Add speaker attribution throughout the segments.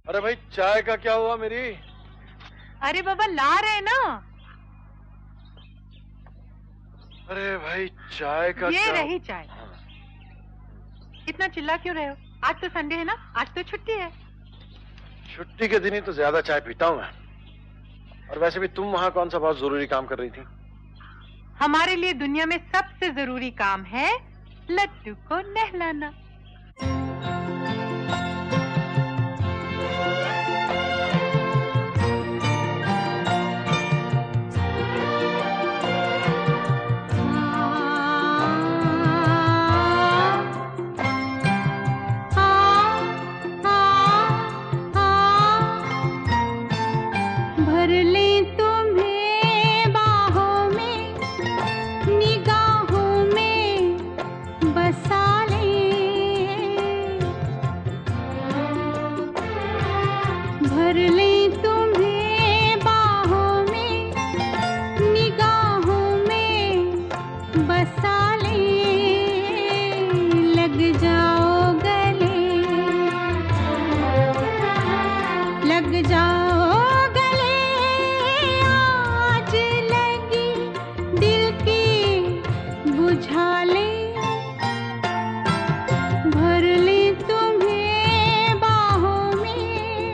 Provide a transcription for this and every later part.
Speaker 1: अरे भाई चाय का क्या हुआ मेरी?
Speaker 2: अरे बाबा ला रहे ना।
Speaker 1: अरे भाई चाय का
Speaker 2: ये
Speaker 1: क्या?
Speaker 2: रही चाय। इतना चिल्ला क्यों रहे हो? आज तो संडे है ना, आज तो छुट्टी है।
Speaker 1: छुट्टी के दिन ही तो ज्यादा चाय पीता हूँ मैं। और वैसे भी तुम वहाँ कौन सा बहुत जरूरी काम कर रही थी?
Speaker 2: हमारे लिए दुनिया में सबसे जरूरी काम है लड्डू को नहलाना।
Speaker 3: भर ले तुम्हें बाहों में, निगाहों में बसा ले। भर ले तुम्हें बाहों में, निगाहों में बसा ले। लग जाओ गले, लग जाओ बुझा ले। भर ले तुम्हें बाहों में।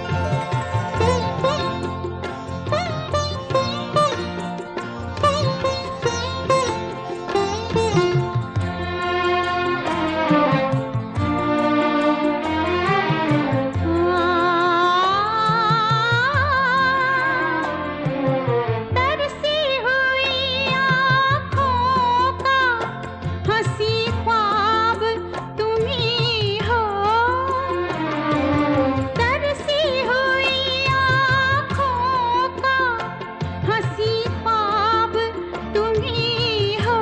Speaker 3: तरसी हुई आँखों का हंसी ख्वाब तुम ही हो। तरसी हुई आँखों का हंसी ख्वाब तुम ही हो।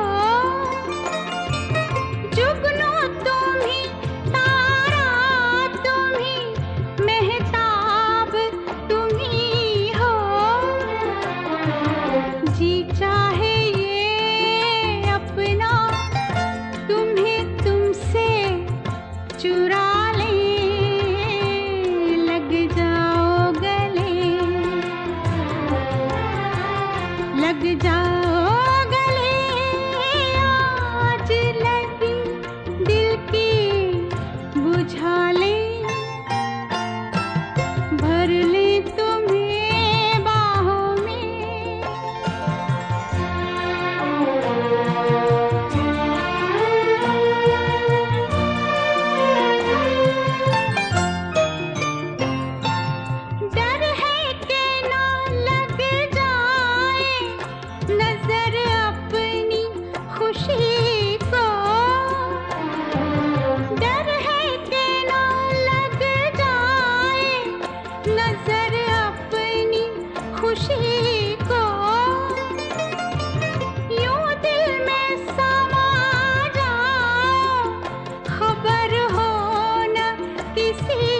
Speaker 3: जुगनू तुम ही, तारा तुम ही, मेहताब तुम ही हो। जी चाहे ये अपना तुम्हें तुमसे चुरा ले। लग जाओ गले, लग जाओ गले। आज लगी दिल की बुझा ले। भर ले तुम्हें बाहों में। डर है कि ना लग जाए नजर अपनी खुशी को। डर है कि ना लग जाए नजर अपनी खुशी को। यूं दिल में समा जाओ, खबर हो न किसी